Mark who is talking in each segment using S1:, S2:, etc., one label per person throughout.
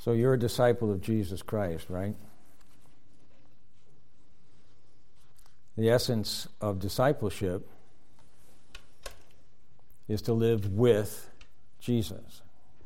S1: So you're a disciple of Jesus Christ, right? The essence of discipleship is to live with Jesus.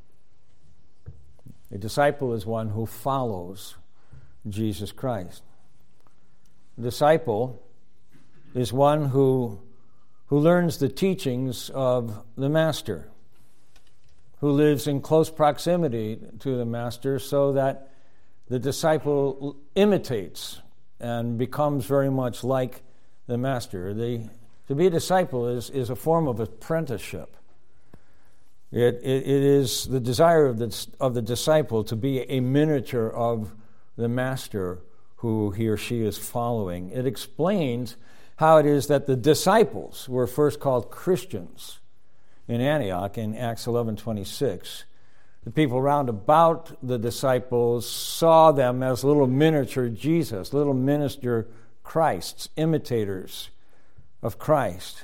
S1: A disciple is one who follows Jesus Christ. A disciple is one who learns the teachings of the Master, who lives in close proximity to the Master so that the disciple imitates and becomes very much like the Master. To be a disciple is a form of apprenticeship. It is the desire of the disciple to be a miniature of the Master who he or she is following. It explains how it is that the disciples were first called Christians in Antioch in Acts 11:26. The people round about the disciples saw them as little miniature Jesus, little miniature Christs, imitators of Christ.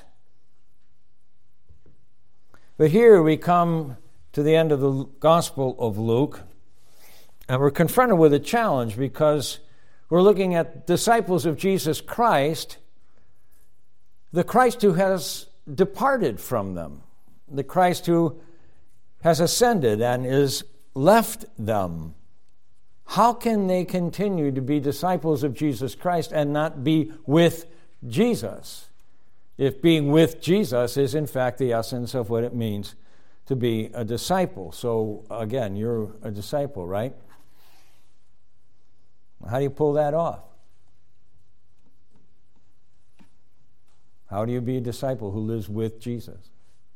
S1: But here we come to the end of the Gospel of Luke, and we're confronted with a challenge because we're looking at disciples of Jesus Christ, the Christ who has departed from them, the Christ who has ascended and is left them. How can they continue to be disciples of Jesus Christ and not be with Jesus? If being with Jesus is in fact the essence of what it means to be a disciple. So again, you're a disciple, right? How do you pull that off? How do you be a disciple who lives with Jesus?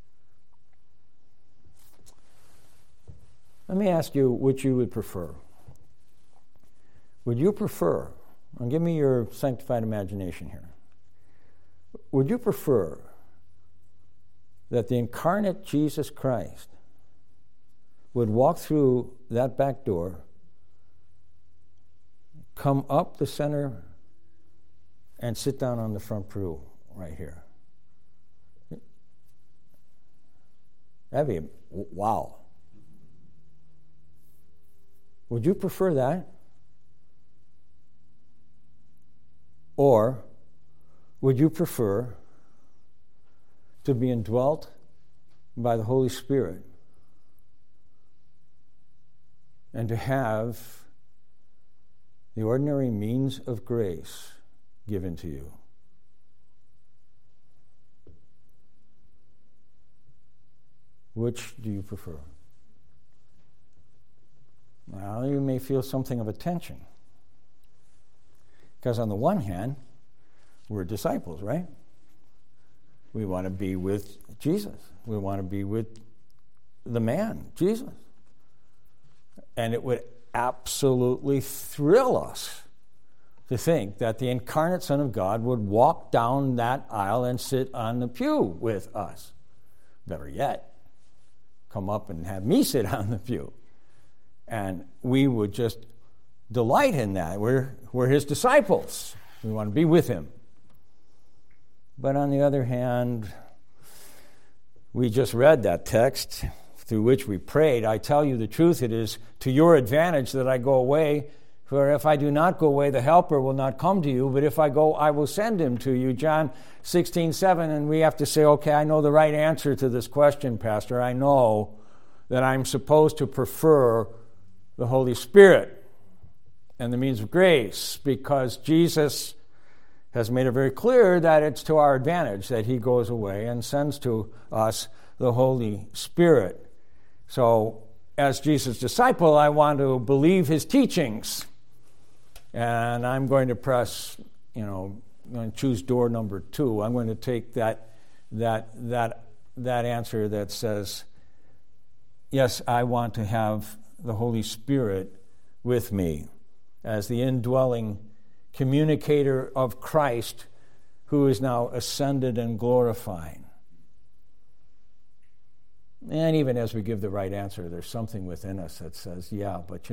S1: Let me ask you which you would prefer. Would you prefer, and give me your sanctified imagination here, would you prefer that the incarnate Jesus Christ would walk through that back door, come up the center, and sit down on the front pew right here? That'd be, wow. Would you prefer that? Or would you prefer to be indwelt by the Holy Spirit and to have the ordinary means of grace given to you? Which do you prefer? Well, you may feel something of a tension. Because on the one hand, we're disciples, right? We want to be with Jesus. We want to be with the man, Jesus. And it would absolutely thrill us to think that the incarnate Son of God would walk down that aisle and sit on the pew with us. Better yet, come up and have me sit on the pew. And we would just delight in that. We're his disciples. We want to be with him. But on the other hand, we just read that text through which we prayed. I tell you the truth, it is to your advantage that I go away. For if I do not go away, the Helper will not come to you. But if I go, I will send him to you. John 16:7. And we have to say, okay, I know the right answer to this question, Pastor. I know that I'm supposed to prefer the Holy Spirit and the means of grace because Jesus has made it very clear that it's to our advantage that he goes away and sends to us the Holy Spirit. So, as Jesus' disciple, I want to believe his teachings. And I'm going to press, I'm going to choose door number 2. I'm going to take that answer that says, yes, I want to have the Holy Spirit with me as the indwelling communicator of Christ who is now ascended and glorified. And even as we give the right answer, there's something within us that says, yeah, but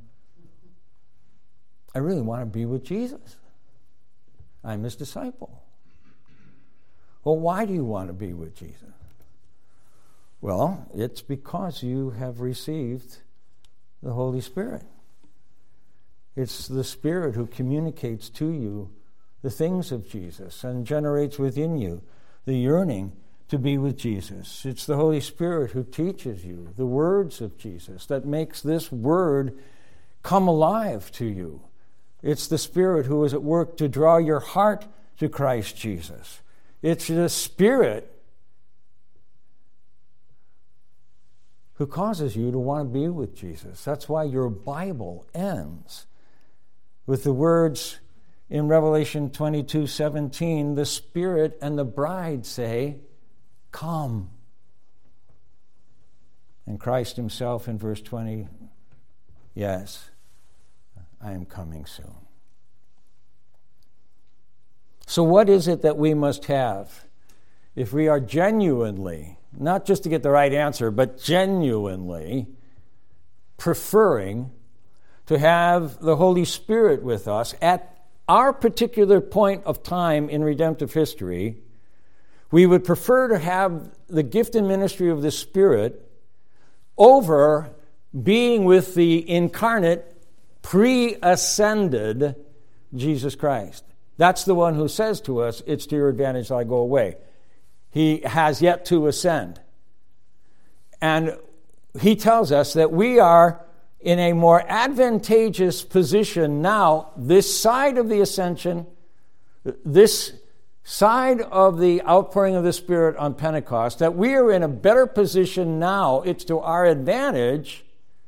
S1: I really want to be with Jesus. I'm his disciple. Well, why do you want to be with Jesus? Well, it's because you have received the Holy Spirit. It's the Spirit who communicates to you the things of Jesus and generates within you the yearning to be with Jesus. It's the Holy Spirit who teaches you the words of Jesus, that makes this word come alive to you. It's the Spirit who is at work to draw your heart to Christ Jesus. It's the Spirit who causes you to want to be with Jesus. That's why your Bible ends with the words in Revelation 22:17, the Spirit and the bride say, "Come." And Christ himself in verse 20, "Yes, I am coming soon." So what is it that we must have if we are genuinely, not just to get the right answer, but genuinely preferring to have the Holy Spirit with us at our particular point of time in redemptive history? We would prefer to have the gift and ministry of the Spirit over being with the incarnate, pre-ascended Jesus Christ. That's the one who says to us, "It's to your advantage that I go away." He has yet to ascend. And he tells us that we are in a more advantageous position now, this side of the ascension, this side of the outpouring of the Spirit on Pentecost, that we are in a better position now, it's to our advantage,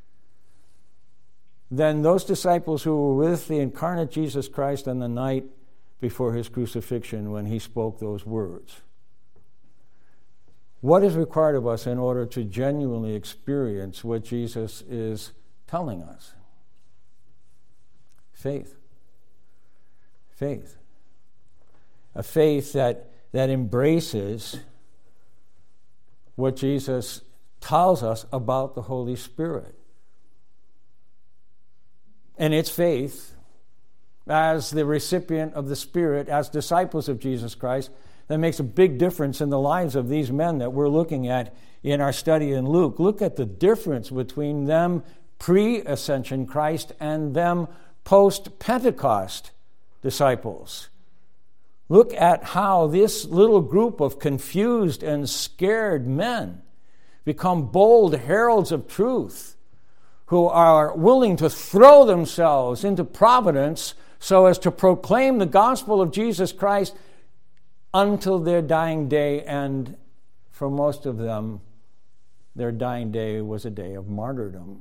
S1: than those disciples who were with the incarnate Jesus Christ on the night before his crucifixion when he spoke those words. What is required of us in order to genuinely experience what Jesus is telling us? Faith. Faith. A faith that embraces what Jesus tells us about the Holy Spirit. And it's faith, as the recipient of the Spirit, as disciples of Jesus Christ, that makes a big difference in the lives of these men that we're looking at in our study in Luke. Look at the difference between them pre-ascension Christ and them post-Pentecost disciples. Look at how this little group of confused and scared men become bold heralds of truth, who are willing to throw themselves into providence so as to proclaim the gospel of Jesus Christ until their dying day. And for most of them, their dying day was a day of martyrdom.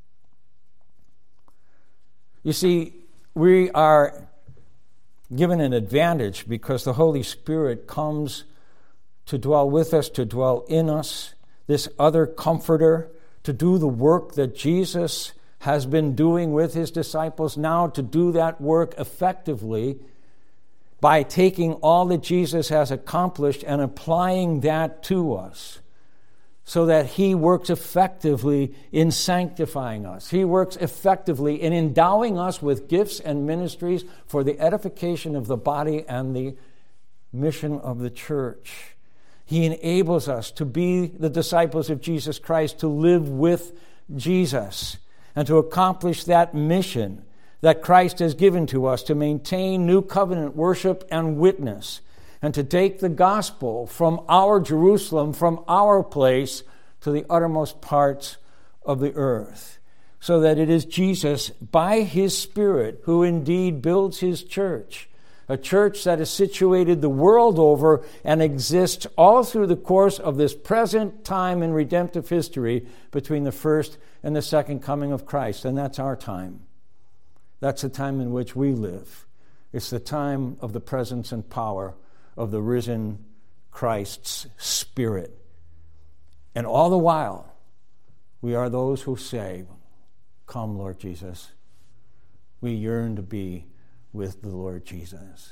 S1: You see, we are given an advantage because the Holy Spirit comes to dwell with us, to dwell in us, this other comforter, to do the work that Jesus has been doing with his disciples, now to do that work effectively by taking all that Jesus has accomplished and applying that to us, so that he works effectively in sanctifying us. He works effectively in endowing us with gifts and ministries for the edification of the body and the mission of the church. He enables us to be the disciples of Jesus Christ, to live with Jesus, and to accomplish that mission that Christ has given to us, to maintain new covenant worship and witness, and to take the gospel from our Jerusalem, from our place, to the uttermost parts of the earth, so that it is Jesus, by his Spirit, who indeed builds his church, a church that is situated the world over and exists all through the course of this present time in redemptive history between the first and the second coming of Christ. And that's our time. That's the time in which we live. It's the time of the presence and power of the risen Christ's Spirit. And all the while, we are those who say, "Come, Lord Jesus." We yearn to be with the Lord Jesus.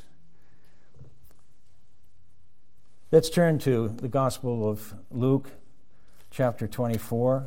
S1: Let's turn to the Gospel of Luke, chapter 24.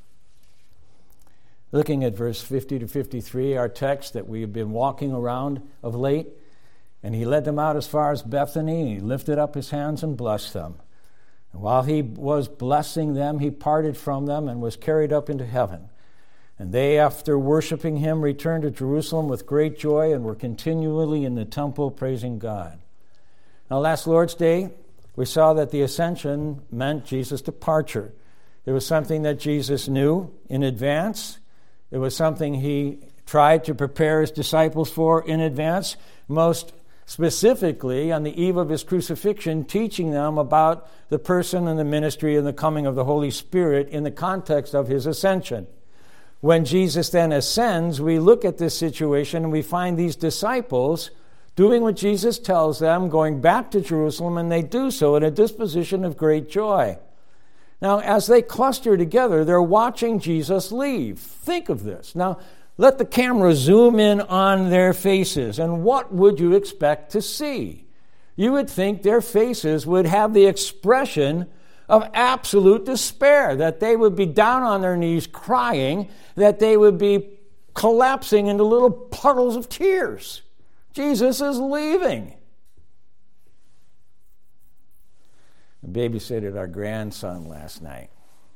S1: Looking at verse 50 to 53, our text that we have been walking around of late. And he led them out as far as Bethany, and he lifted up his hands and blessed them. And while he was blessing them, he parted from them and was carried up into heaven. And they, after worshiping him, returned to Jerusalem with great joy and were continually in the temple praising God. Now, last Lord's Day, we saw that the ascension meant Jesus' departure. It was something that Jesus knew in advance. It was something he tried to prepare his disciples for in advance, most specifically on the eve of his crucifixion, teaching them about the person and the ministry and the coming of the Holy Spirit in the context of his ascension. When Jesus then ascends, we look at this situation and we find these disciples doing what Jesus tells them, going back to Jerusalem, and they do so in a disposition of great joy. Now, as they cluster together, they're watching Jesus leave. Think of this. Now, let the camera zoom in on their faces, and what would you expect to see? You would think their faces would have the expression of absolute despair, that they would be down on their knees crying, that they would be collapsing into little puddles of tears. Jesus is leaving. I babysitted our grandson last night.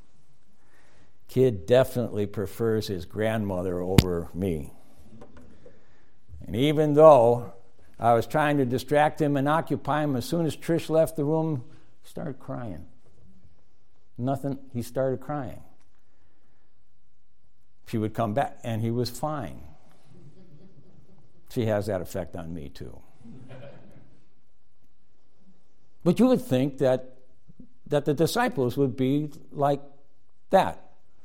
S1: Kid definitely prefers his grandmother over me. And even though I was trying to distract him and occupy him, as soon as Trish left the room, he started crying. He started crying. She would come back, and he was fine. She has that effect on me, too. But you would think that the disciples would be like that.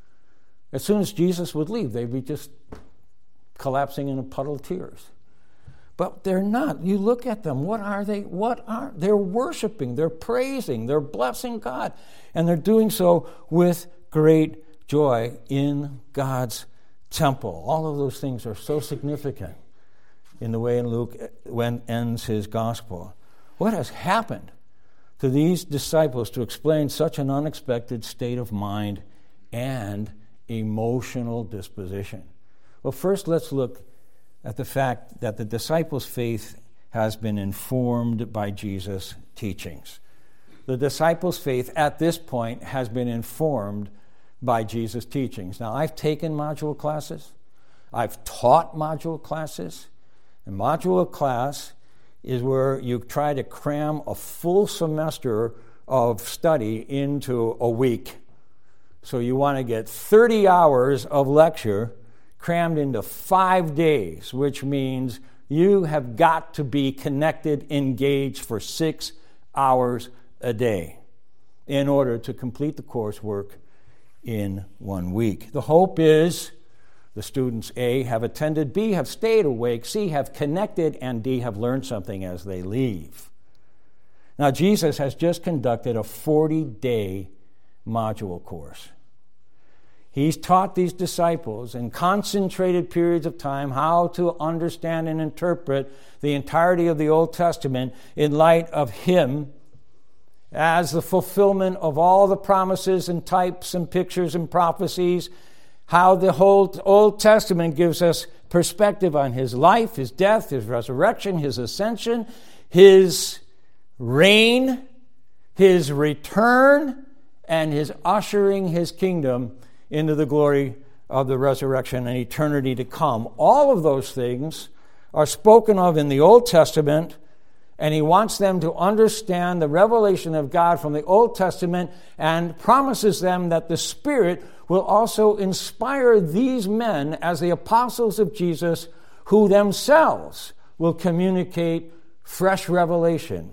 S1: As soon as Jesus would leave, they'd be just collapsing in a puddle of tears. But they're not. You look at them. What are they? They're worshiping, they're praising, they're blessing God. And they're doing so with great joy in God's temple. All of those things are so significant in the way in Luke ends his gospel. What has happened to these disciples to explain such an unexpected state of mind and emotional disposition? Well, first let's look at the fact that the disciples' faith has been informed by Jesus' teachings. The disciples' faith at this point has been informed by Jesus' teachings. Now, I've taken module classes. I've taught module classes. And module class is where you try to cram a full semester of study into a week. So you want to get 30 hours of lecture crammed into 5 days, which means you have got to be connected, engaged for 6 hours a day in order to complete the coursework in 1 week. The hope is the students, A, have attended, B, have stayed awake, C, have connected, and D, have learned something as they leave. Now, Jesus has just conducted a 40-day module course. He's taught these disciples in concentrated periods of time how to understand and interpret the entirety of the Old Testament in light of Him as the fulfillment of all the promises and types and pictures and prophecies, how the whole Old Testament gives us perspective on His life, His death, His resurrection, His ascension, His reign, His return, and His ushering His kingdom into the glory of the resurrection and eternity to come. All of those things are spoken of in the Old Testament, and He wants them to understand the revelation of God from the Old Testament and promises them that the Spirit will also inspire these men as the apostles of Jesus, who themselves will communicate fresh revelation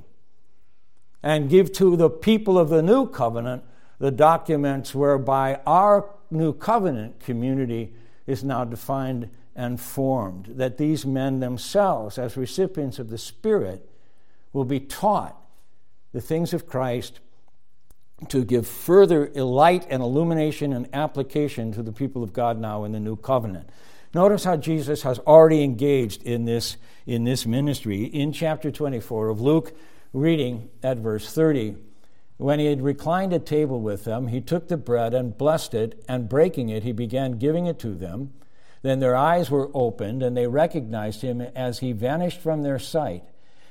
S1: and give to the people of the new covenant the documents whereby our new covenant community is now defined and formed, that these men themselves, as recipients of the Spirit, will be taught the things of Christ to give further light and illumination and application to the people of God now in the new covenant. Notice how Jesus has already engaged in this ministry. In chapter 24 of Luke, reading at verse 30, when he had reclined at table with them, he took the bread and blessed it, and breaking it, he began giving it to them. Then their eyes were opened, and they recognized him as he vanished from their sight.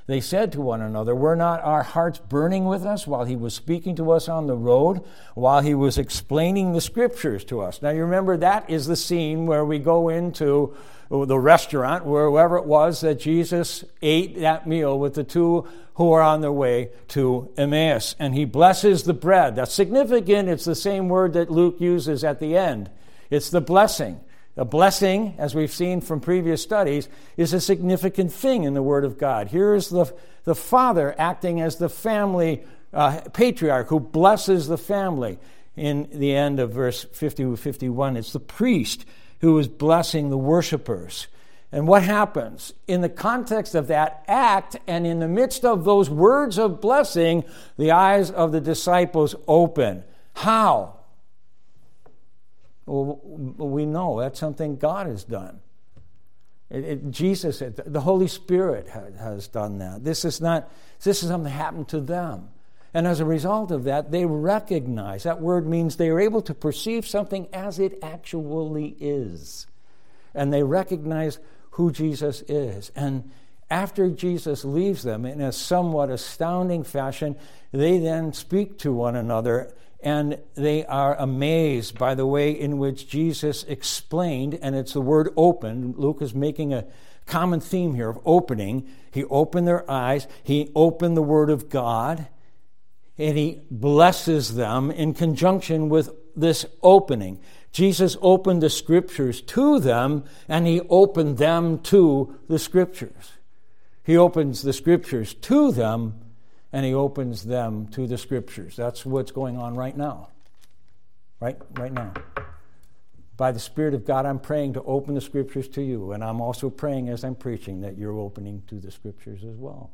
S1: They said to one another, "Were not our hearts burning with us while he was speaking to us on the road, while he was explaining the Scriptures to us?" Now you remember that is the scene where we go into the restaurant, wherever it was that Jesus ate that meal with the two who are on their way to Emmaus. And he blesses the bread. That's significant. It's the same word that Luke uses at the end. It's the blessing. A blessing, as we've seen from previous studies, is a significant thing in the Word of God. Here is the father acting as the family patriarch who blesses the family. In the end of verse 50-51, it's the priest who is blessing the worshipers. And what happens? In the context of that act and in the midst of those words of blessing, the eyes of the disciples open. How? Well, we know that's something God has done. Jesus, the Holy Spirit has done that. This is something that happened to them. And as a result of that, they recognize. That word means they are able to perceive something as it actually is. And they recognize who Jesus is. And after Jesus leaves them in a somewhat astounding fashion, they then speak to one another, and they are amazed by the way in which Jesus explained, and it's the word open. Luke is making a common theme here of opening. He opened their eyes. He opened the Word of God, and he blesses them in conjunction with this opening. Jesus opened the Scriptures to them, and he opened them to the Scriptures. He opens the Scriptures to them, and he opens them to the Scriptures. That's what's going on right now. Right now. By the Spirit of God, I'm praying to open the Scriptures to you, and I'm also praying as I'm preaching that you're opening to the Scriptures as well.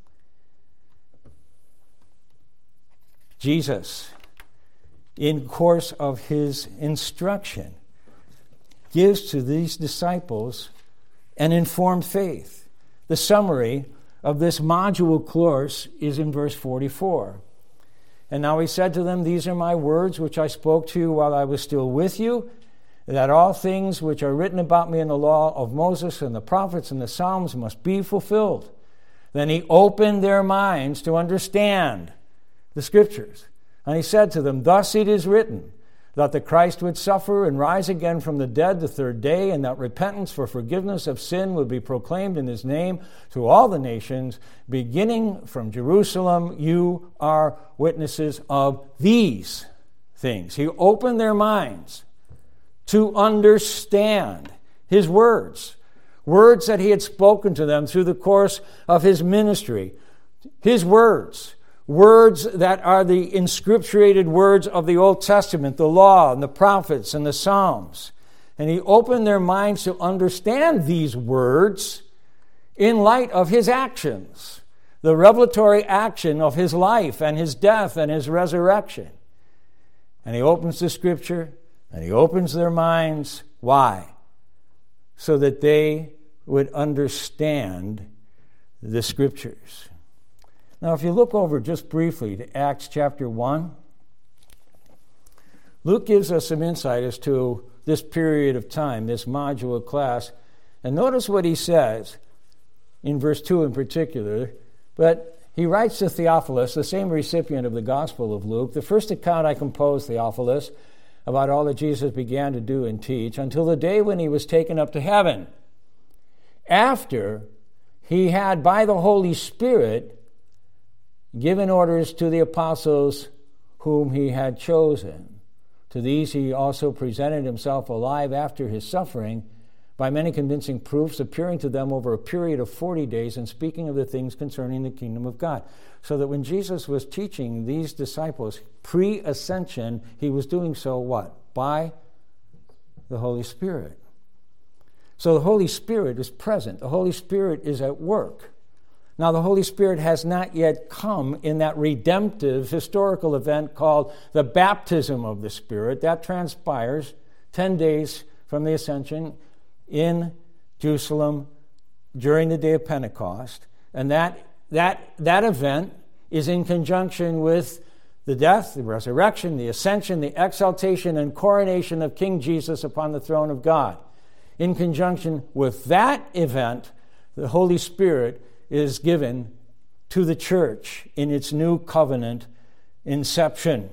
S1: Jesus, in course of his instruction, gives to these disciples an informed faith. The summary of this module course is in verse 44. "And now he said to them, 'These are my words which I spoke to you while I was still with you, that all things which are written about me in the law of Moses and the prophets and the Psalms must be fulfilled.' Then he opened their minds to understand the Scriptures. And he said to them, 'Thus it is written, that the Christ would suffer and rise again from the dead the third day, and that repentance for forgiveness of sin would be proclaimed in his name to all the nations, beginning from Jerusalem. You are witnesses of these things.'" He opened their minds to understand his words that he had spoken to them through the course of his ministry. His words that are the inscripturated words of the Old Testament, the law and the prophets and the Psalms. And he opened their minds to understand these words in light of his actions, the revelatory action of his life and his death and his resurrection. And he opens the Scripture and he opens their minds. Why? So that they would understand the Scriptures. Now, if you look over just briefly to Acts chapter 1, Luke gives us some insight as to this period of time, this module class. And notice what he says in verse 2 in particular. But he writes to Theophilus, the same recipient of the Gospel of Luke, "The first account I composed, Theophilus, about all that Jesus began to do and teach, until the day when he was taken up to heaven, after he had by the Holy Spirit given orders to the apostles whom he had chosen. To these he also presented himself alive after his suffering, by many convincing proofs, appearing to them over a period of 40 days and speaking of the things concerning the kingdom of God." So that when Jesus was teaching these disciples pre-ascension, he was doing so what? By the Holy Spirit. So the Holy Spirit is present. The Holy Spirit is at work. Now, the Holy Spirit has not yet come in that redemptive historical event called the baptism of the Spirit. That transpires 10 days from the ascension in Jerusalem during the day of Pentecost. And that event is in conjunction with the death, the resurrection, the ascension, the exaltation, and coronation of King Jesus upon the throne of God. In conjunction with that event, the Holy Spirit is given to the church in its new covenant inception.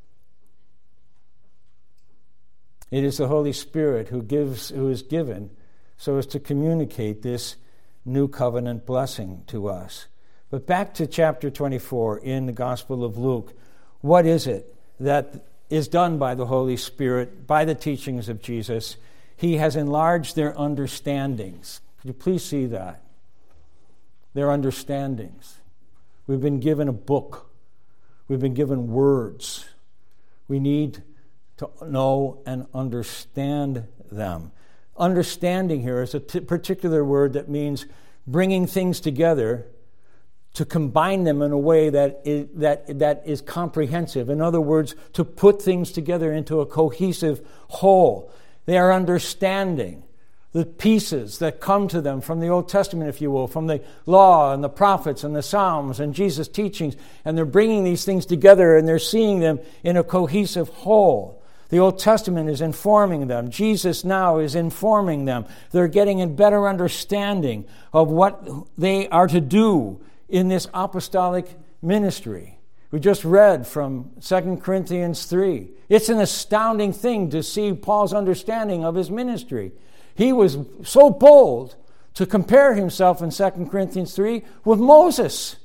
S1: It is the Holy Spirit who is given so as to communicate this new covenant blessing to us. But back to chapter 24 in the Gospel of Luke. What is it that is done by the Holy Spirit, by the teachings of Jesus? He has enlarged their understandings. Could you please see that? Their understandings. We've been given a book. We've been given words. We need to know and understand them. Understanding here is a particular word that means bringing things together to combine them in a way that is comprehensive. In other words, to put things together into a cohesive whole. They are understanding the pieces that come to them from the Old Testament, if you will, from the law and the prophets and the Psalms and Jesus' teachings, and they're bringing these things together and they're seeing them in a cohesive whole. The Old Testament is informing them. Jesus now is informing them. They're getting a better understanding of what they are to do in this apostolic ministry. We just read from 2 Corinthians 3. It's an astounding thing to see Paul's understanding of his ministry. He was so bold to compare himself in 2 Corinthians 3 with Moses,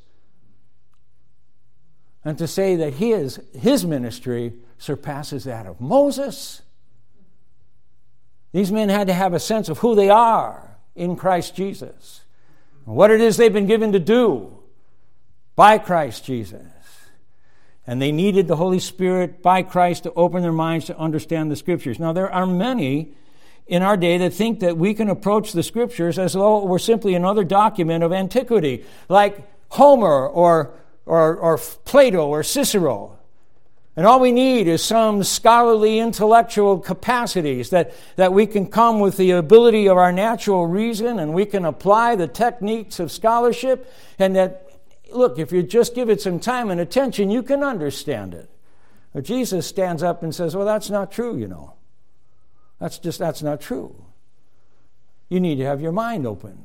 S1: and to say that his ministry surpasses that of Moses. These men had to have a sense of who they are in Christ Jesus, and what it is they've been given to do by Christ Jesus. And they needed the Holy Spirit by Christ to open their minds to understand the Scriptures. Now, there are many in our day that think that we can approach the Scriptures as though it were simply another document of antiquity, like Homer or Plato or Cicero. And all we need is some scholarly intellectual capacities that we can come with the ability of our natural reason, and we can apply the techniques of scholarship, and that, look, if you just give it some time and attention, you can understand it. But Jesus stands up and says, well, that's not true, you know. That's not true. You need to have your mind opened.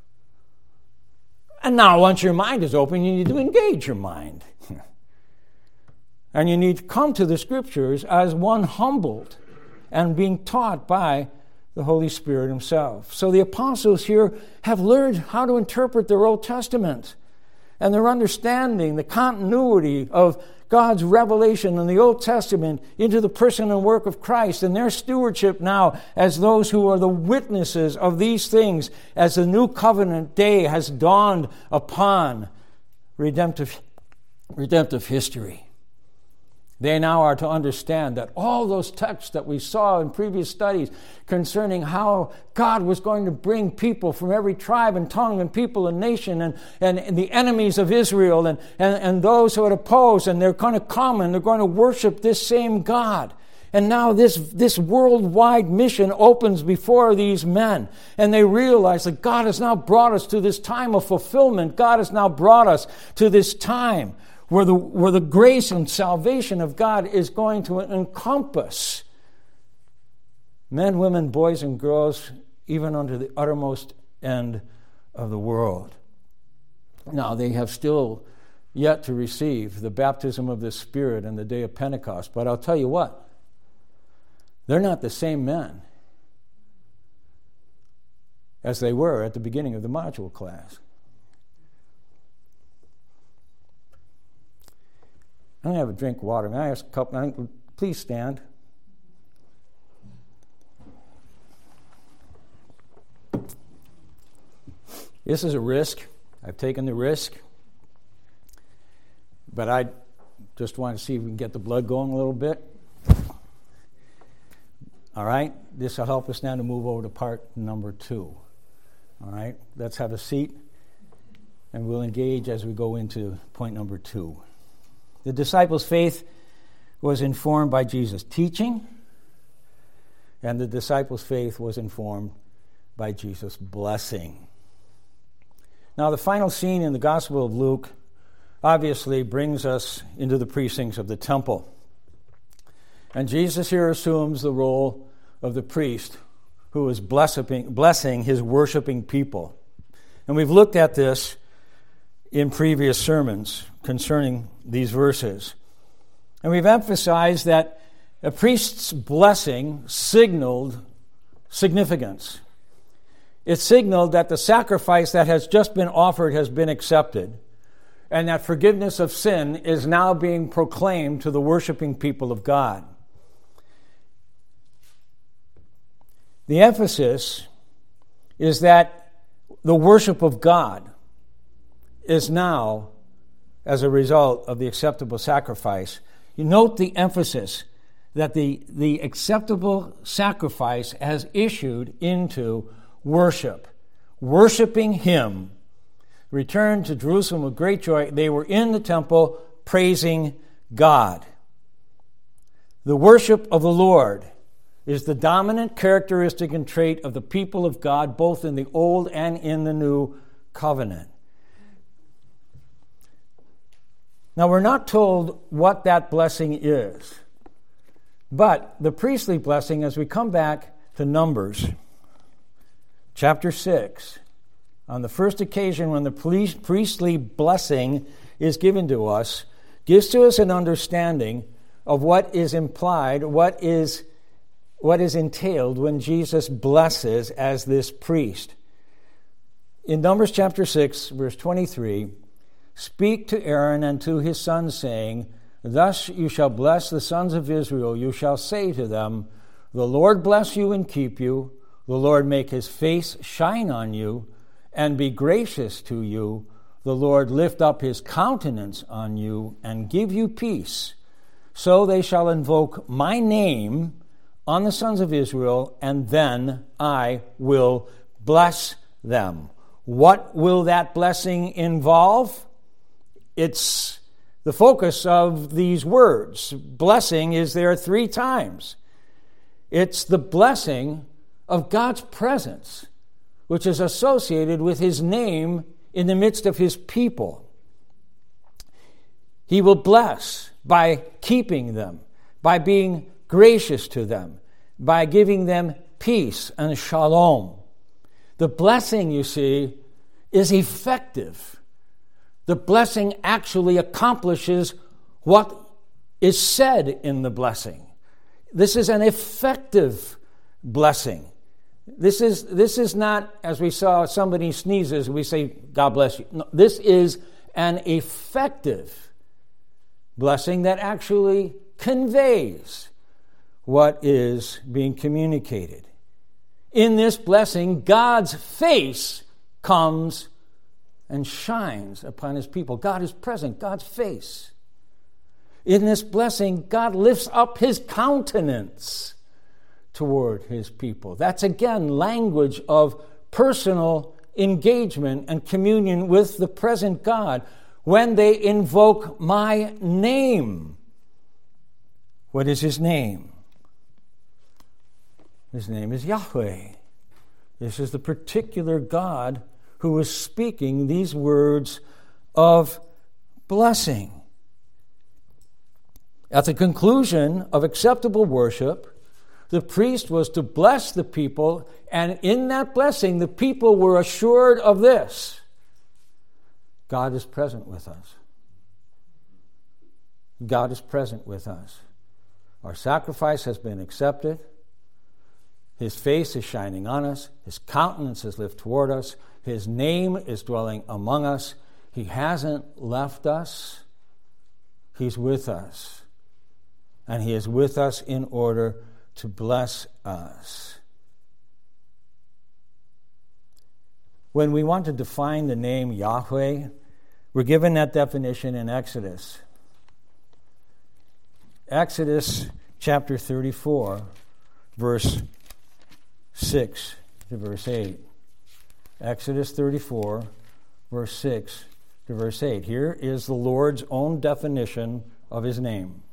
S1: And now once your mind is open, you need to engage your mind. And you need to come to the Scriptures as one humbled and being taught by the Holy Spirit himself. So the apostles here have learned how to interpret their Old Testament, and they're understanding the continuity of God's revelation in the Old Testament into the person and work of Christ, and their stewardship now as those who are the witnesses of these things as the new covenant day has dawned upon redemptive history. They now are to understand that all those texts that we saw in previous studies concerning how God was going to bring people from every tribe and tongue and people and nation and the enemies of Israel and those who had opposed, and they're going to come and they're going to worship this same God. And now this worldwide mission opens before these men, and they realize that God has now brought us to this time of fulfillment. God has now brought us to this time where the grace and salvation of God is going to encompass men, women, boys, and girls, even unto the uttermost end of the world. Now, they have still yet to receive the baptism of the Spirit in the day of Pentecost, but I'll tell you what, they're not the same men as they were at the beginning of the module class. I'm going to have a drink of water. May I ask a couple? Please stand. This is a risk. I've taken the risk. But I just want to see if we can get the blood going a little bit. All right? This will help us now to move over to part number 2. All right? Let's have a seat, and we'll engage as we go into point number 2. The disciples' faith was informed by Jesus' teaching, and the disciples' faith was informed by Jesus' blessing. Now, the final scene in the Gospel of Luke obviously brings us into the precincts of the temple. And Jesus here assumes the role of the priest who is blessing his worshiping people. And we've looked at this in previous sermons concerning these verses. And we've emphasized that a priest's blessing signaled significance. It signaled that the sacrifice that has just been offered has been accepted, and that forgiveness of sin is now being proclaimed to the worshiping people of God. The emphasis is that the worship of God is now, as a result of the acceptable sacrifice, you note the emphasis that the acceptable sacrifice has issued into worship. Worshiping Him. Returned to Jerusalem with great joy. They were in the temple praising God. The worship of the Lord is the dominant characteristic and trait of the people of God, both in the Old and in the New Covenant. Now, we're not told what that blessing is, but the priestly blessing, as we come back to Numbers, chapter 6, on the first occasion when the priestly blessing is given to us, gives to us an understanding of what is implied, what is entailed when Jesus blesses as this priest. In Numbers chapter 6, verse 23, "Speak to Aaron and to his sons, saying, Thus you shall bless the sons of Israel. You shall say to them, The Lord bless you and keep you. The Lord make His face shine on you and be gracious to you. The Lord lift up His countenance on you and give you peace. So they shall invoke my name on the sons of Israel, and then I will bless them." What will that blessing involve? It's the focus of these words. Blessing is there 3 times. It's the blessing of God's presence, which is associated with His name in the midst of His people. He will bless by keeping them, by being gracious to them, by giving them peace and shalom. The blessing, you see, is effective. The blessing actually accomplishes what is said in the blessing. This is an effective blessing. This is not, as we saw, somebody sneezes, we say, God bless you. No, this is an effective blessing that actually conveys what is being communicated. In this blessing, God's face comes and shines upon His people. God is present, God's face. In this blessing, God lifts up His countenance toward His people. That's again language of personal engagement and communion with the present God when they invoke my name. What is His name? His name is Yahweh. This is the particular God who is speaking these words of blessing. At the conclusion of acceptable worship, the priest was to bless the people, and in that blessing, the people were assured of this: God is present with us. God is present with us. Our sacrifice has been accepted. His face is shining on us. His countenance is lifted toward us. His name is dwelling among us. He hasn't left us. He's with us. And He is with us in order to bless us. When we want to define the name Yahweh, we're given that definition in Exodus. Exodus chapter 34, verse 6 to verse 8. Exodus 34, verse 6 to verse 8. Here is the Lord's own definition of His name.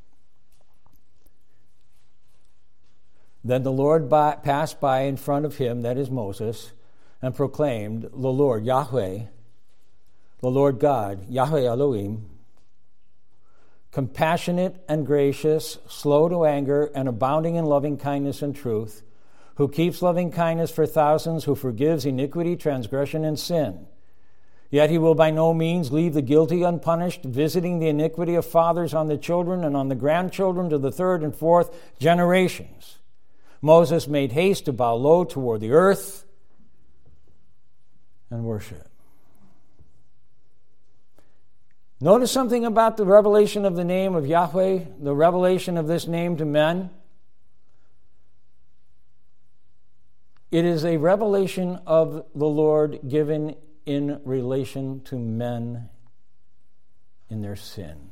S1: Then the Lord passed by in front of him, that is Moses, and proclaimed, the Lord, Yahweh, the Lord God, Yahweh Elohim, compassionate and gracious, slow to anger, and abounding in loving kindness and truth, who keeps loving kindness for thousands, who forgives iniquity, transgression, and sin. Yet he will by no means leave the guilty unpunished, visiting the iniquity of fathers on the children and on the grandchildren to the third and fourth generations. Moses made haste to bow low toward the earth and worship. Notice something about the revelation of the name of Yahweh, the revelation of this name to men. It is a revelation of the Lord given in relation to men in their sin.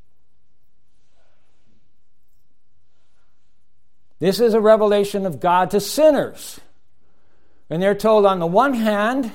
S1: This is a revelation of God to sinners. And they're told, on the one hand,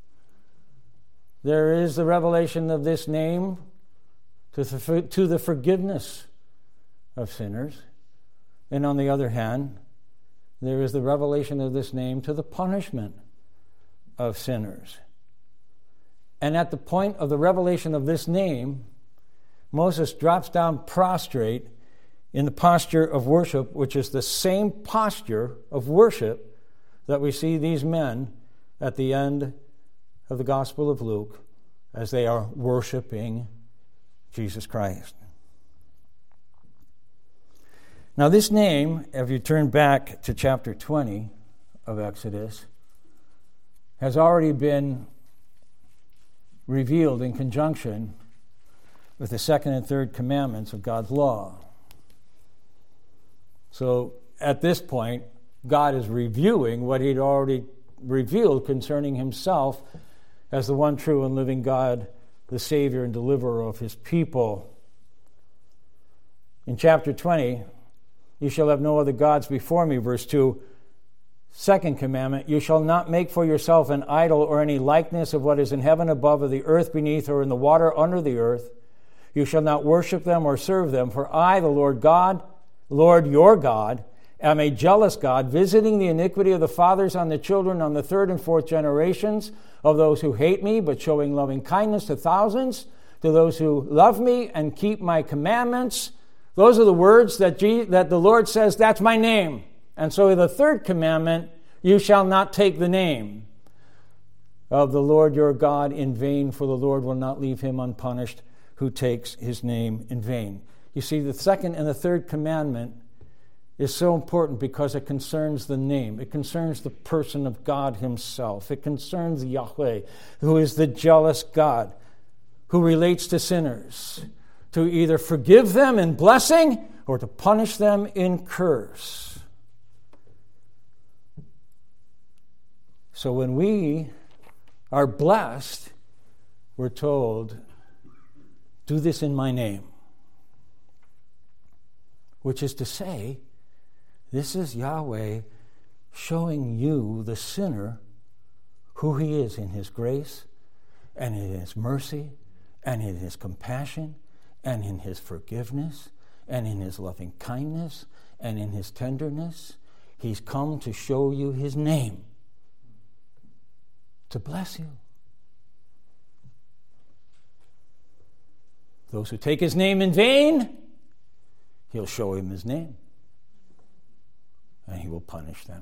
S1: there is the revelation of this name to the forgiveness of sinners. And on the other hand, there is the revelation of this name to the punishment of sinners. And at the point of the revelation of this name, Moses drops down prostrate in the posture of worship, which is the same posture of worship that we see these men at the end of the Gospel of Luke as they are worshiping Jesus Christ. Now this name, if you turn back to chapter 20 of Exodus, has already been revealed in conjunction with the second and third commandments of God's law. So at this point, God is reviewing what he'd already revealed concerning himself as the one true and living God, the Savior and deliverer of his people. In chapter 20, you shall have no other gods before me, verse 2. Second commandment, you shall not make for yourself an idol or any likeness of what is in heaven above or the earth beneath or in the water under the earth. You shall not worship them or serve them, for I, the Lord your God, am a jealous God, visiting the iniquity of the fathers on the children on the third and fourth generations of those who hate me, but showing loving kindness to thousands, to those who love me and keep my commandments. Those are the words that the Lord says, that's my name. And so the third commandment, you shall not take the name of the Lord your God in vain, for the Lord will not leave him unpunished who takes his name in vain. You see, the second and the third commandment is so important because it concerns the name. It concerns the person of God himself. It concerns Yahweh, who is the jealous God, who relates to sinners, to either forgive them in blessing or to punish them in curse. So when we are blessed, we're told, do this in my name. Which is to say, this is Yahweh showing you, the sinner, who he is in his grace and in his mercy and in his compassion and in his forgiveness and in his loving kindness and in his tenderness. He's come to show you his name, to bless you. Those who take his name in vain, he'll show him his name, and he will punish them.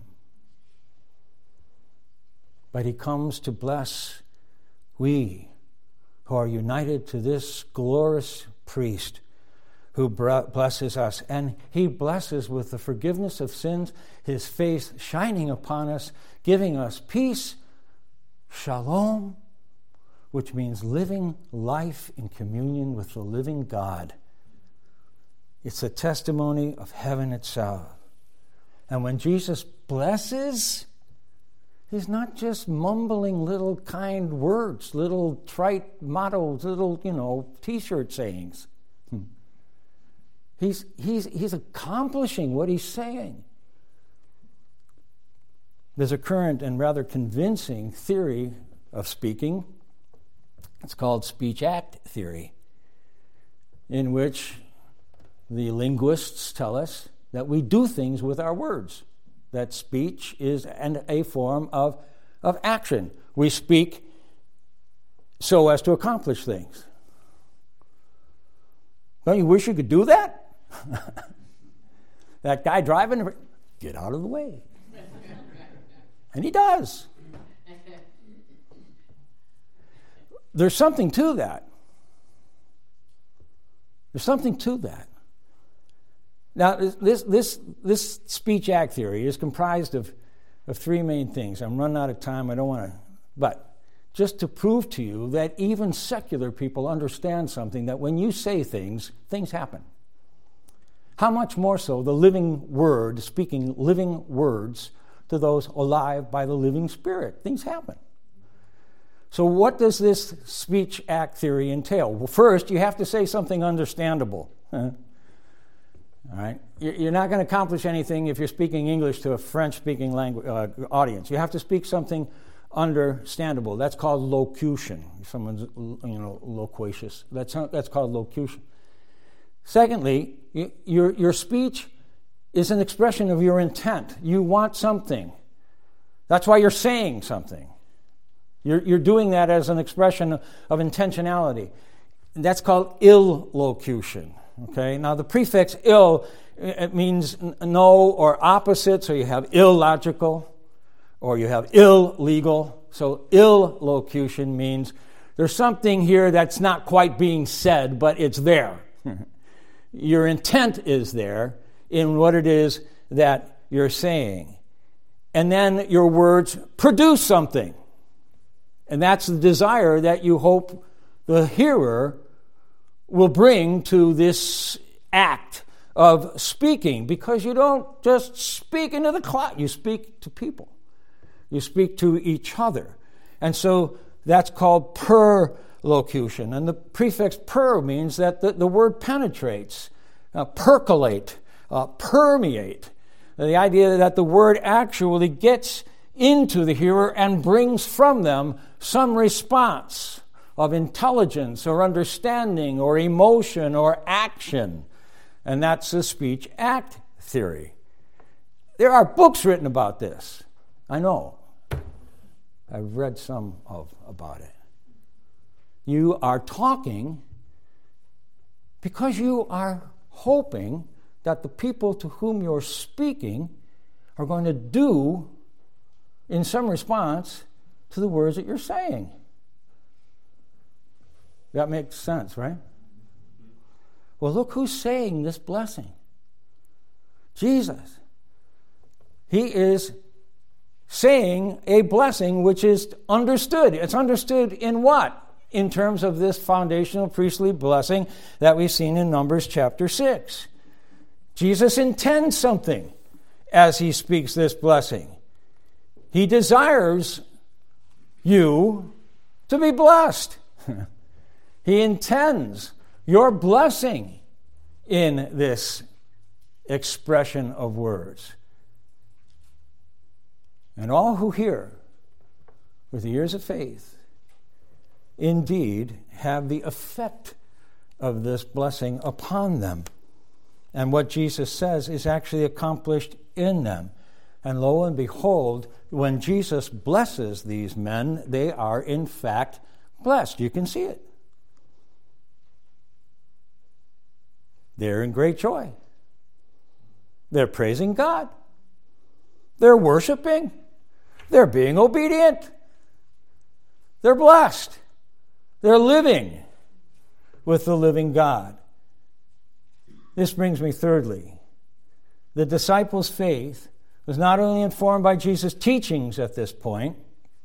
S1: But he comes to bless we who are united to this glorious priest who blesses us. And he blesses with the forgiveness of sins, his face shining upon us, giving us peace, shalom, which means living life in communion with the living God. It's a testimony of heaven itself. And when Jesus blesses, he's not just mumbling little kind words, little trite mottos, little, T-shirt sayings. He's accomplishing what he's saying. There's a current and rather convincing theory of speaking. It's called speech-act theory, in which the linguists tell us that we do things with our words, that speech is a form of action. We speak so as to accomplish things. Don't you wish you could do that? That guy driving, get out of the way. And he does. there's something to that. There's something to that. Now, this speech act theory is comprised of three main things. I'm running out of time. I don't want to, but just to prove to you that even secular people understand something, that when you say things, things happen. How much more so the living word, speaking living words to those alive by the living Spirit. Things happen. So what does this speech act theory entail? Well, first, you have to say something understandable. All right? You're not going to accomplish anything if you're speaking English to a French-speaking language audience. You have to speak something understandable. That's called locution. Someone's, loquacious. That's called locution. Secondly, your speech is an expression of your intent. You want something. That's why you're saying something. You're doing that as an expression of intentionality. That's called illocution. Okay. Now the prefix ill, it means no or opposite. So you have illogical, or you have illegal. So illocution means there's something here that's not quite being said, but it's there. Your intent is there in what it is that you're saying. And then your words produce something. And that's the desire that you hope the hearer will bring to this act of speaking, because you don't just speak into the cloud, you speak to people. You speak to each other. And so that's called perlocution. And the prefix per means that the word penetrates, percolate, permeate. The idea that the word actually gets into the hearer and brings from them some response of intelligence or understanding or emotion or action. And that's the speech act theory. There are books written about this. I know. I've read some about it. You are talking because you are hoping that the people to whom you're speaking are going to do in some response to the words that you're saying. That makes sense, right? Well, look who's saying this blessing. Jesus. He is saying a blessing which is understood. It's understood in what? In terms of this foundational priestly blessing that we've seen in Numbers chapter 6. Jesus intends something as he speaks this blessing. He desires you to be blessed. He intends your blessing in this expression of words. And all who hear with the ears of faith indeed have the effect of this blessing upon them. And what Jesus says is actually accomplished in them. And lo and behold, when Jesus blesses these men, they are in fact blessed. You can see it. They're in great joy. They're praising God. They're worshiping. They're being obedient. They're blessed. They're living with the living God. This brings me thirdly. The disciples' faith was not only informed by Jesus' teachings at this point,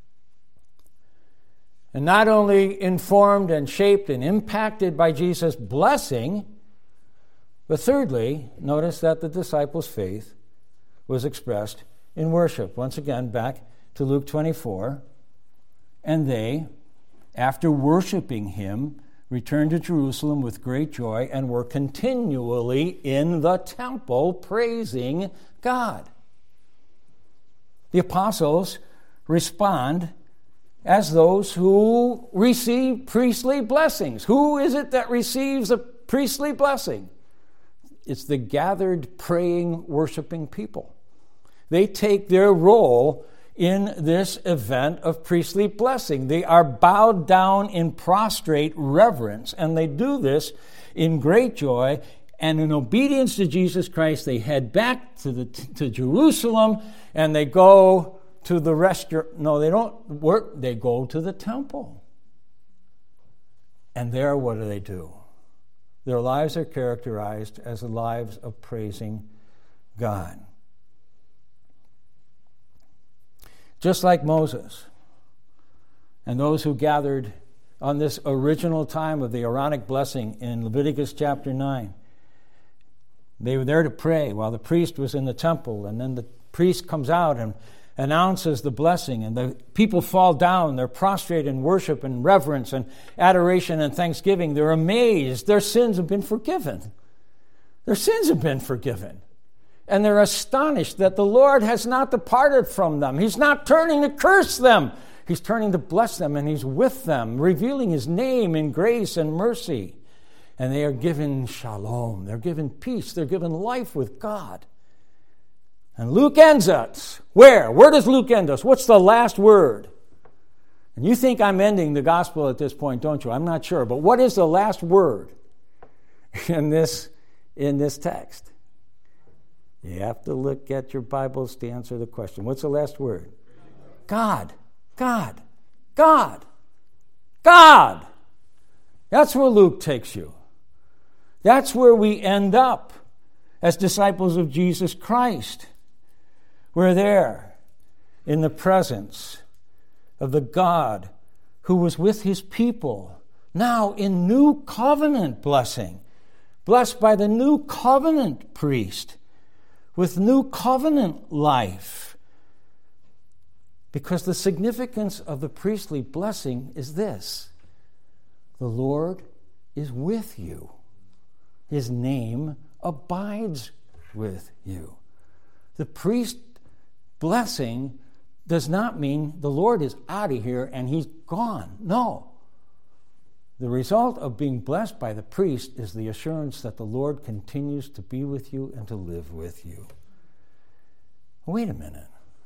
S1: and not only informed and shaped and impacted by Jesus' blessing, but thirdly, notice that the disciples' faith was expressed in worship. Once again, back to Luke 24. And they, after worshiping him, returned to Jerusalem with great joy and were continually in the temple praising God. The apostles respond as those who receive priestly blessings. Who is it that receives a priestly blessing? It's the gathered, praying, worshiping people. They take their role in this event of priestly blessing. They are bowed down in prostrate reverence, and they do this in great joy. And in obedience to Jesus Christ, they head back to Jerusalem, and they go to the restaurant. No, they don't work. They go to the temple. And there, what do? Their lives are characterized as the lives of praising God. Just like Moses and those who gathered on this original time of the Aaronic blessing in Leviticus chapter 9, they were there to pray while the priest was in the temple, and then the priest comes out and announces the blessing, and the people fall down. They're prostrate in worship and reverence and adoration and thanksgiving. They're amazed. Their sins have been forgiven. Their sins have been forgiven. And they're astonished that the Lord has not departed from them. He's not turning to curse them. He's turning to bless them, and He's with them, revealing His name in grace and mercy. And they are given shalom. They're given peace. They're given life with God. And Luke ends us. Where? Where does Luke end us? What's the last word? And you think I'm ending the gospel at this point, don't you? I'm not sure. But what is the last word in this text? You have to look at your Bibles to answer the question. What's the last word? God. God. God. God. That's where Luke takes you. That's where we end up as disciples of Jesus Christ. We're there in the presence of the God who was with His people, now in new covenant blessing, blessed by the new covenant priest, with new covenant life. Because the significance of the priestly blessing is this: the Lord is with you. His name abides with you. The priest blessing does not mean the Lord is out of here and He's gone. No. The result of being blessed by the priest is the assurance that the Lord continues to be with you and to live with you. Wait a minute.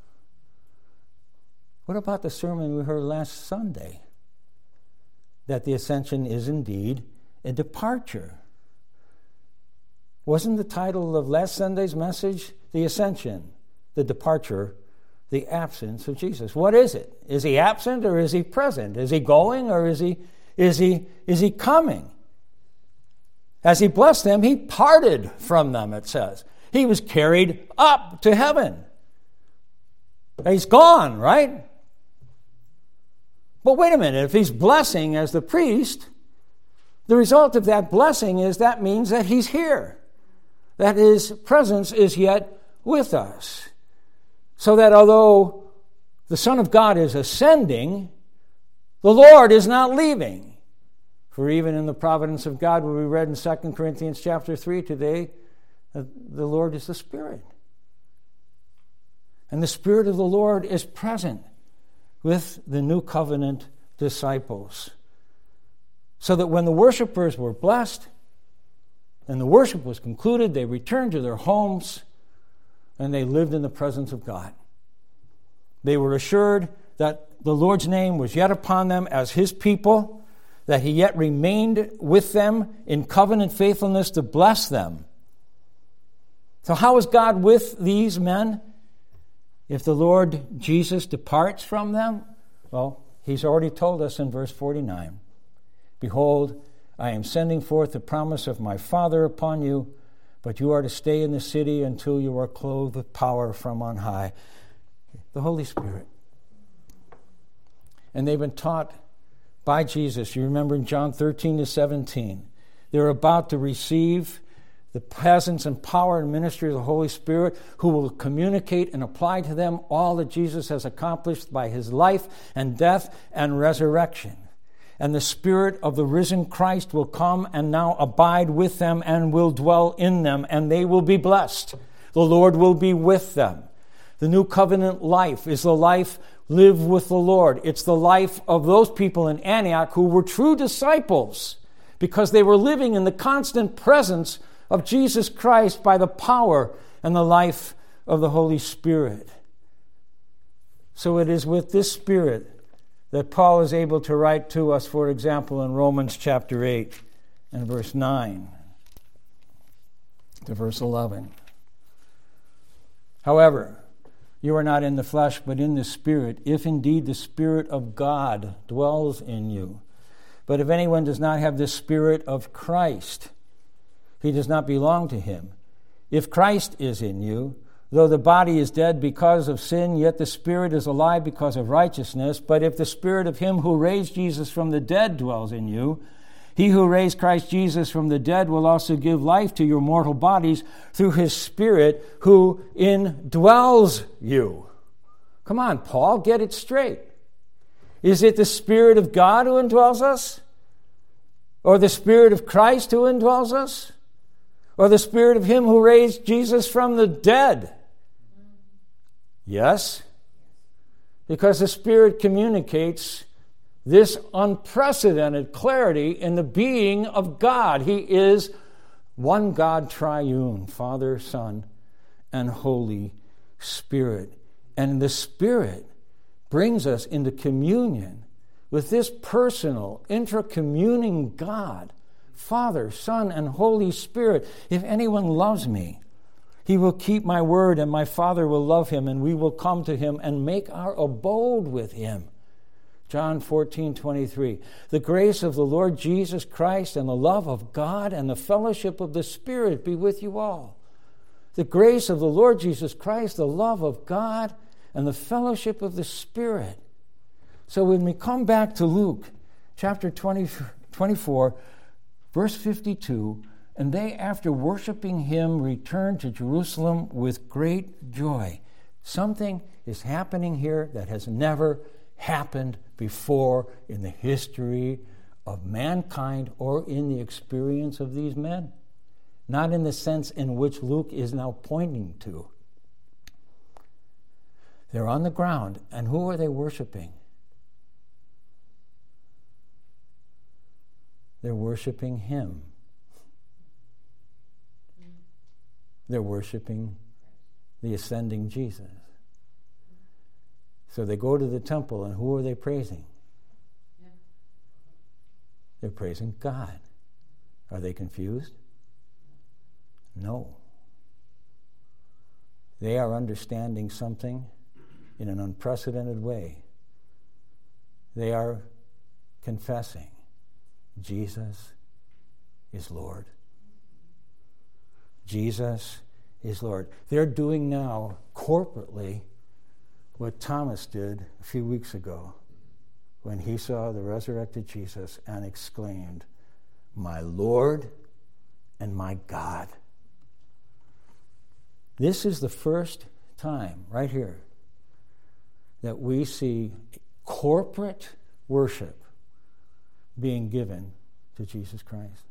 S1: What about the sermon we heard last Sunday? That the ascension is indeed a departure. Wasn't the title of last Sunday's message the ascension, the departure, the absence of Jesus? What is it? Is He absent or is He present? Is He going or is he coming? As He blessed them, He parted from them, it says. He was carried up to heaven. He's gone, right? But wait a minute, if He's blessing as the priest, the result of that blessing is that means that He's here, that His presence is yet with us. So that although the Son of God is ascending, the Lord is not leaving. For even in the providence of God, what we read in 2 Corinthians chapter 3 today, the Lord is the Spirit. And the Spirit of the Lord is present with the new covenant disciples. So that when the worshipers were blessed and the worship was concluded, they returned to their homes and they lived in the presence of God. They were assured that the Lord's name was yet upon them as His people, that He yet remained with them in covenant faithfulness to bless them. So how is God with these men if the Lord Jesus departs from them? Well, He's already told us in verse 49, "Behold, I am sending forth the promise of my Father upon you, but you are to stay in the city until you are clothed with power from on high." The Holy Spirit. And they've been taught by Jesus. You remember in John 13-17, they're about to receive the presence and power and ministry of the Holy Spirit, who will communicate and apply to them all that Jesus has accomplished by His life and death and resurrection. And the Spirit of the risen Christ will come and now abide with them and will dwell in them, and they will be blessed. The Lord will be with them. The new covenant life is the life lived with the Lord. It's the life of those people in Antioch who were true disciples because they were living in the constant presence of Jesus Christ by the power and the life of the Holy Spirit. So it is with this Spirit that Paul is able to write to us, for example, in Romans chapter 8 and verse 9 to verse 11. "However, you are not in the flesh, but in the Spirit, if indeed the Spirit of God dwells in you. But if anyone does not have the Spirit of Christ, he does not belong to him. If Christ is in you, though the body is dead because of sin, yet the Spirit is alive because of righteousness. But if the Spirit of him who raised Jesus from the dead dwells in you, he who raised Christ Jesus from the dead will also give life to your mortal bodies through his Spirit who indwells you. Come on, Paul, get it straight. Is it the Spirit of God who indwells us? Or the Spirit of Christ who indwells us? Or the Spirit of him who raised Jesus from the dead? Yes, because the Spirit communicates this unprecedented clarity in the being of God. He is one God triune, Father, Son, and Holy Spirit. And the Spirit brings us into communion with this personal, intracommuning God, Father, Son, and Holy Spirit. If anyone loves me, he will keep my word, and my Father will love him, and we will come to him and make our abode with him. John 14:23. The grace of the Lord Jesus Christ and the love of God and the fellowship of the Spirit be with you all. The grace of the Lord Jesus Christ, the love of God, and the fellowship of the Spirit. So when we come back to Luke chapter 24, verse 52, and they, after worshiping him, returned to Jerusalem with great joy. Something is happening here that has never happened before in the history of mankind or in the experience of these men. Not in the sense in which Luke is now pointing to. They're on the ground, and who are they worshiping? They're worshiping him. They're worshiping the ascending Jesus. So they go to the temple, and who are they praising? They're praising God. Are they confused? No. They are understanding something in an unprecedented way. They are confessing Jesus is Lord. Jesus is Lord. They're doing now corporately what Thomas did a few weeks ago when he saw the resurrected Jesus and exclaimed, "My Lord and my God." This is the first time, right here, that we see corporate worship being given to Jesus Christ.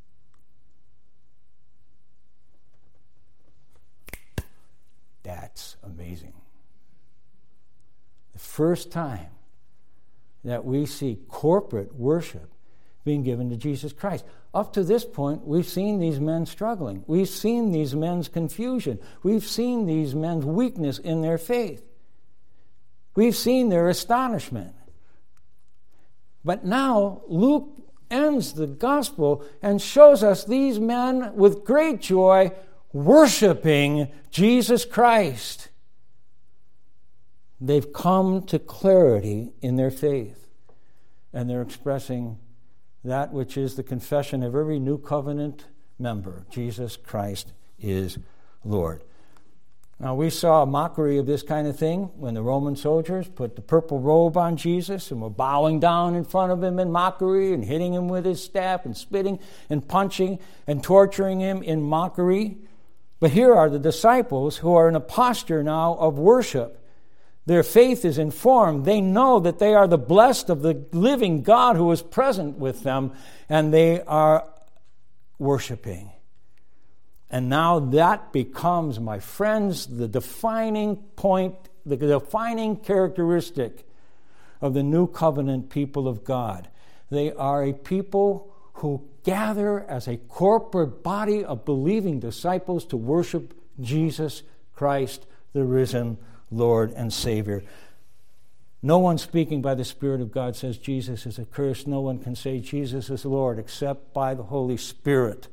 S1: That's amazing. The first time that we see corporate worship being given to Jesus Christ. Up to this point, we've seen these men struggling. We've seen these men's confusion. We've seen these men's weakness in their faith. We've seen their astonishment. But now, Luke ends the gospel and shows us these men with great joy worshiping Jesus Christ. They've come to clarity in their faith, and they're expressing that which is the confession of every new covenant member: Jesus Christ is Lord. Now, we saw a mockery of this kind of thing when the Roman soldiers put the purple robe on Jesus and were bowing down in front of him in mockery and hitting him with his staff and spitting and punching and torturing him in mockery. But here are the disciples who are in a posture now of worship. Their faith is informed. They know that they are the blessed of the living God who is present with them, and they are worshiping. And now that becomes, my friends, the defining point, the defining characteristic of the new covenant people of God. They are a people who gather as a corporate body of believing disciples to worship Jesus Christ, the risen Lord and Savior. No one speaking by the Spirit of God says Jesus is accursed. No one can say Jesus is Lord except by the Holy Spirit.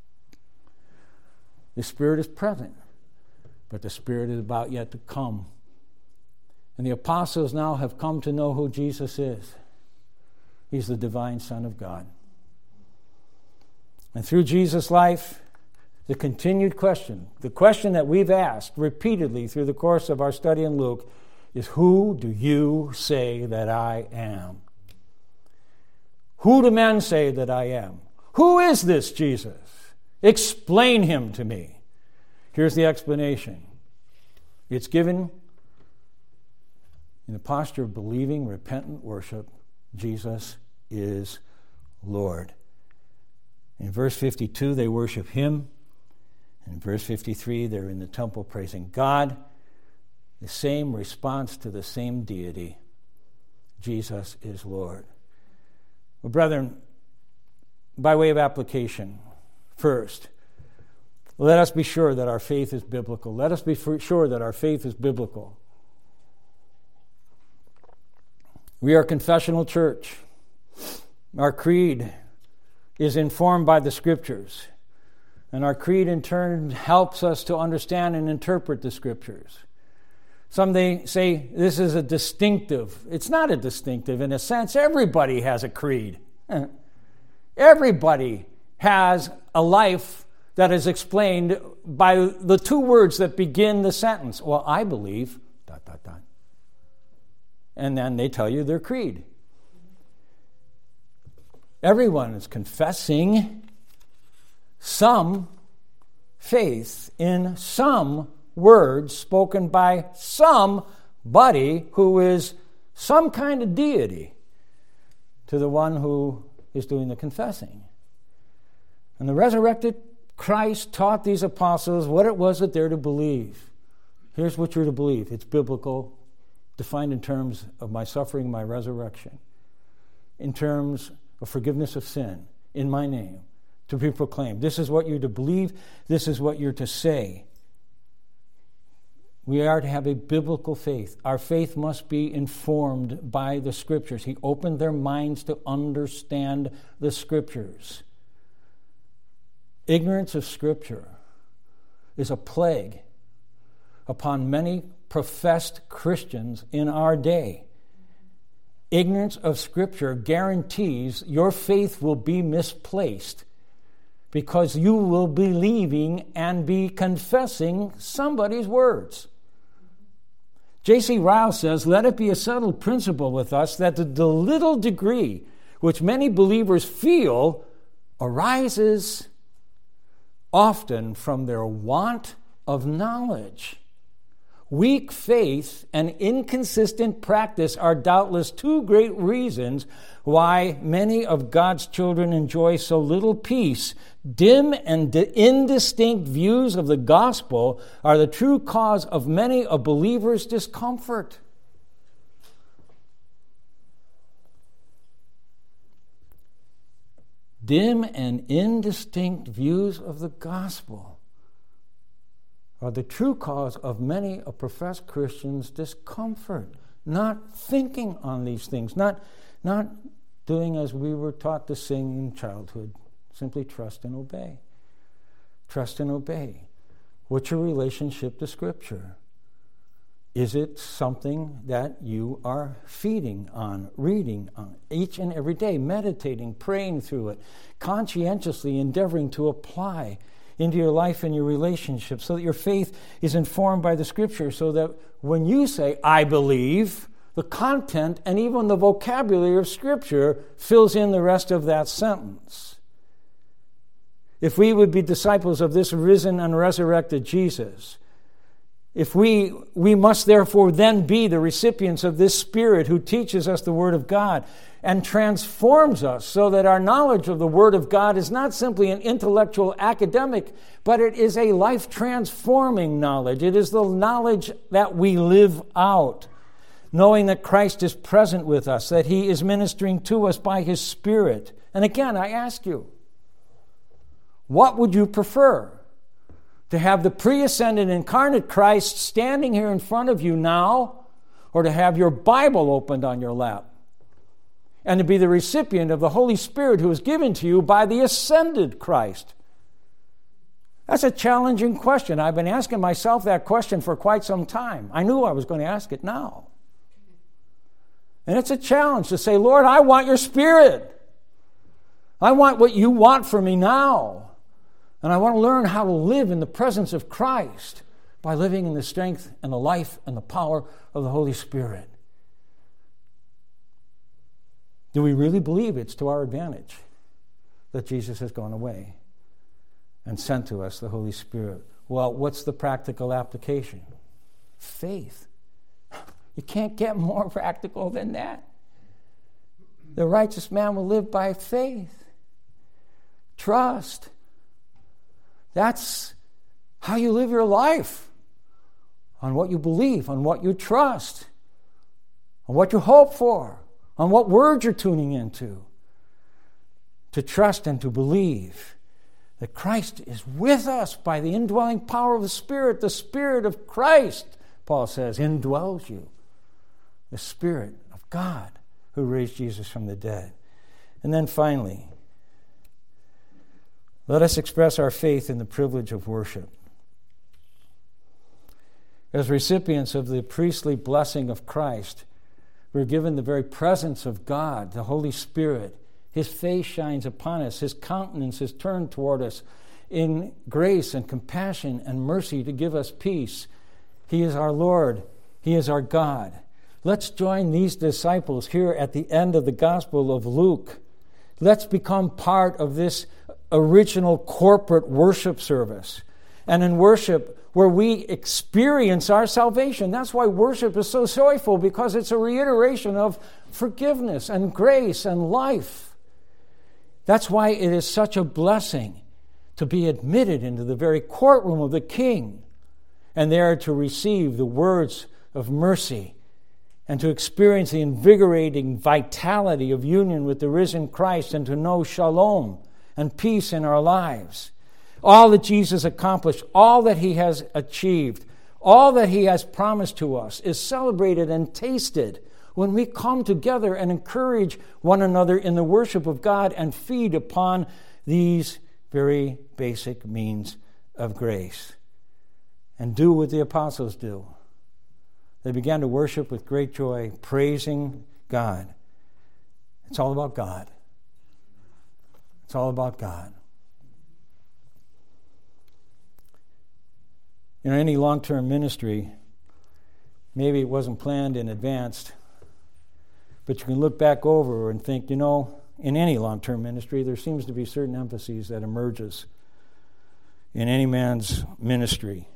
S1: The Spirit is present, but the Spirit is about yet to come. And the apostles now have come to know who Jesus is. He's the divine Son of God. And through Jesus' life, the continued question, the question that we've asked repeatedly through the course of our study in Luke, is who do you say that I am? Who do men say that I am? Who is this Jesus? Explain him to me. Here's the explanation. It's given in the posture of believing, repentant worship. Jesus is Lord. In verse 52, they worship him. In verse 53, they're in the temple praising God. The same response to the same deity. Jesus is Lord. Well, brethren, by way of application, first, let us be sure that our faith is biblical. Let us be sure that our faith is biblical. We are a confessional church. Our creed is informed by the Scriptures. And our creed, in turn, helps us to understand and interpret the Scriptures. Some say this is a distinctive. It's not a distinctive. In a sense, everybody has a creed. Everybody has a life that is explained by the two words that begin the sentence. Well, I believe, ... And then they tell you their creed. Everyone is confessing some faith in some words spoken by somebody who is some kind of deity to the one who is doing the confessing. And the resurrected Christ taught these apostles what it was that they're to believe. Here's what you're to believe. It's biblical, defined in terms of my suffering, my resurrection, in terms of forgiveness of sin in my name, to be proclaimed. This is what you're to believe. This is what you're to say. We are to have a biblical faith. Our faith must be informed by the Scriptures. He opened their minds to understand the Scriptures. Ignorance of Scripture is a plague upon many professed Christians in our day. Ignorance of Scripture guarantees your faith will be misplaced because you will be believing and be confessing somebody's words. J.C. Ryle says, let it be a settled principle with us that the little degree which many believers feel arises often from their want of knowledge. Weak faith and inconsistent practice are doubtless two great reasons why many of God's children enjoy so little peace. Dim and indistinct views of the gospel are the true cause of many a believer's discomfort. Dim and indistinct views of the gospel are the true cause of many a professed Christian's discomfort. Not thinking on these things, not doing as we were taught to sing in childhood. Simply trust and obey. Trust and obey. What's your relationship to Scripture? Is it something that you are feeding on, reading on each and every day, meditating, praying through it, conscientiously endeavoring to apply into your life and your relationships so that your faith is informed by the Scripture, so that when you say, I believe, the content and even the vocabulary of Scripture fills in the rest of that sentence. If we would be disciples of this risen and resurrected Jesus, if we must therefore then be the recipients of this Spirit who teaches us the Word of God and transforms us so that our knowledge of the Word of God is not simply an intellectual academic, but it is a life-transforming knowledge. It is the knowledge that we live out, knowing that Christ is present with us, that He is ministering to us by His Spirit. And again, I ask you, what would you prefer? To have the pre-ascended incarnate Christ standing here in front of you now, or to have your Bible opened on your lap and to be the recipient of the Holy Spirit who is given to you by the ascended Christ? That's a challenging question. I've been asking myself that question for quite some time. I knew I was going to ask it now. And it's a challenge to say, Lord, I want your Spirit. I want what you want for me now. And I want to learn how to live in the presence of Christ by living in the strength and the life and the power of the Holy Spirit. Do we really believe it's to our advantage that Jesus has gone away and sent to us the Holy Spirit? Well, what's the practical application? Faith. You can't get more practical than that. The righteous man will live by faith. Trust. That's how you live your life. On what you believe, on what you trust, on what you hope for, on what word you're tuning into. To trust and to believe that Christ is with us by the indwelling power of the Spirit. The Spirit of Christ, Paul says, indwells you. The Spirit of God who raised Jesus from the dead. And then finally, let us express our faith in the privilege of worship. As recipients of the priestly blessing of Christ, we're given the very presence of God, the Holy Spirit. His face shines upon us. His countenance is turned toward us in grace and compassion and mercy to give us peace. He is our Lord. He is our God. Let's join these disciples here at the end of the Gospel of Luke. Let's become part of this original corporate worship service. And in worship, where we experience our salvation. That's why worship is so joyful, because it's a reiteration of forgiveness and grace and life. That's why it is such a blessing to be admitted into the very courtroom of the King and there to receive the words of mercy and to experience the invigorating vitality of union with the risen Christ and to know shalom and peace in our lives. All that Jesus accomplished, all that he has achieved, all that he has promised to us is celebrated and tasted when we come together and encourage one another in the worship of God and feed upon these very basic means of grace. And do what the apostles do. They began to worship with great joy, praising God. It's all about God. It's all about God. In any long-term ministry, maybe it wasn't planned in advance, but you can look back over and think, in any long-term ministry, there seems to be certain emphases that emerges in any man's ministry.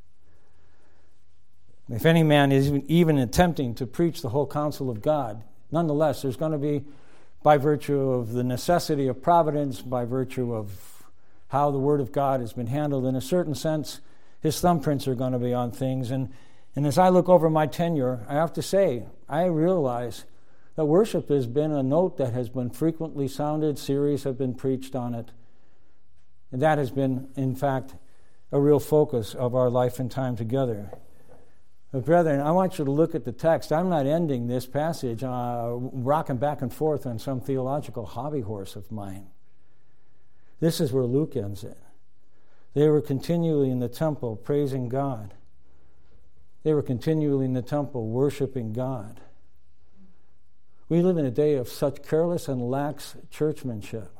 S1: If any man is even attempting to preach the whole counsel of God, nonetheless, there's going to be, by virtue of the necessity of providence, by virtue of how the Word of God has been handled, in a certain sense, his thumbprints are going to be on things. And as I look over my tenure, I have to say, I realize that worship has been a note that has been frequently sounded. Series have been preached on it. And that has been, in fact, a real focus of our life and time together. But brethren, I want you to look at the text. I'm not ending this passage rocking back and forth on some theological hobby horse of mine. This is where Luke ends it. They were continually in the temple praising God. They were continually in the temple worshiping God. We live in a day of such careless and lax churchmanship.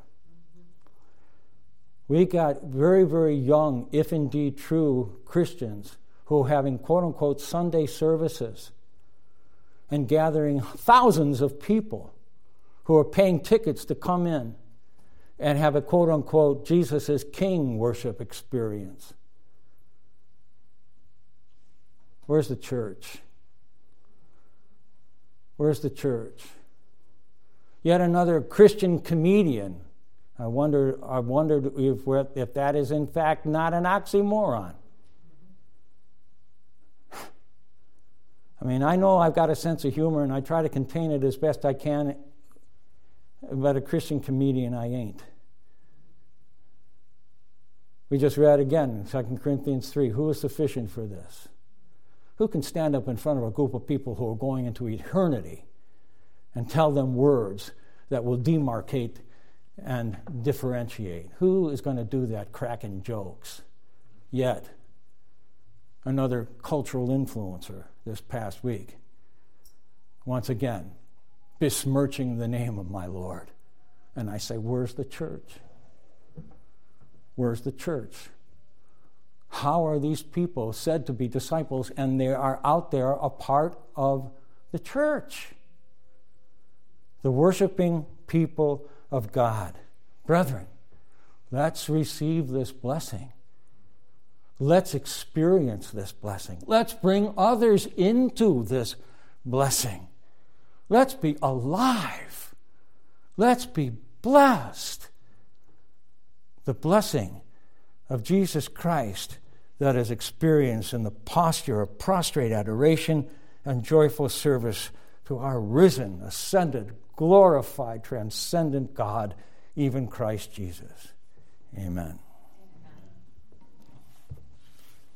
S1: We got very, very young, if indeed true, Christians who are having quote-unquote Sunday services and gathering thousands of people who are paying tickets to come in and have a quote-unquote Jesus is King worship experience. Where's the church? Where's the church? Yet another Christian comedian. I wondered if that is in fact not an oxymoron. I mean, I know I've got a sense of humor and I try to contain it as best I can, but a Christian comedian I ain't. We just read again in 2 Corinthians 3, who is sufficient for this? Who can stand up in front of a group of people who are going into eternity and tell them words that will demarcate and differentiate? Who is going to do that, cracking jokes? Yet, another cultural influencer this past week, once again, besmirching the name of my Lord. And I say, where's the church? Where's the church? How are these people said to be disciples and they are out there a part of the church? The worshiping people of God. Brethren, let's receive this blessing. Let's experience this blessing. Let's bring others into this blessing. Let's be alive. Let's be blessed. The blessing of Jesus Christ that is experienced in the posture of prostrate adoration and joyful service to our risen, ascended, glorified, transcendent God, even Christ Jesus. Amen.